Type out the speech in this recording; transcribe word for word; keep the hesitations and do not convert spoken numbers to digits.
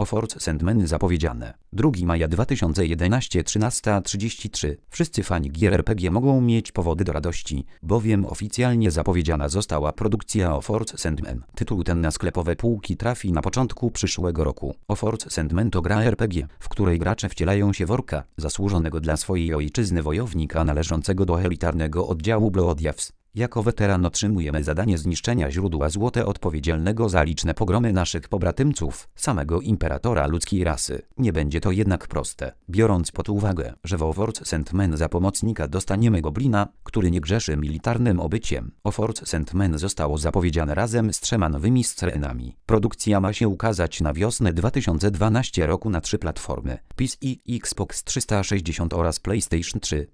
O Force Sandman zapowiedziane. drugiego maja dwa tysiące jedenastego, trzynasta trzydzieści trzy. Wszyscy fani gier er pe gie mogą mieć powody do radości, bowiem oficjalnie zapowiedziana została produkcja O Force Sandman. Tytuł ten na sklepowe półki trafi na początku przyszłego roku. O Force Sandman to gra er pe gie, w której gracze wcielają się w orka, zasłużonego dla swojej ojczyzny wojownika należącego do elitarnego oddziału Bloodhaves. Jako weteran otrzymujemy zadanie zniszczenia źródła złote odpowiedzialnego za liczne pogromy naszych pobratymców, samego imperatora ludzkiej rasy. Nie będzie to jednak proste, biorąc pod uwagę, że w O Force Sandman za pomocnika dostaniemy goblina, który nie grzeszy militarnym obyciem. O Force Sandman zostało zapowiedziane razem z trzema nowymi scenami. Produkcja ma się ukazać na wiosnę dwa tysiące dwunastego roku na trzy platformy: P C, Xbox trzysta sześćdziesiąt oraz PlayStation trzy.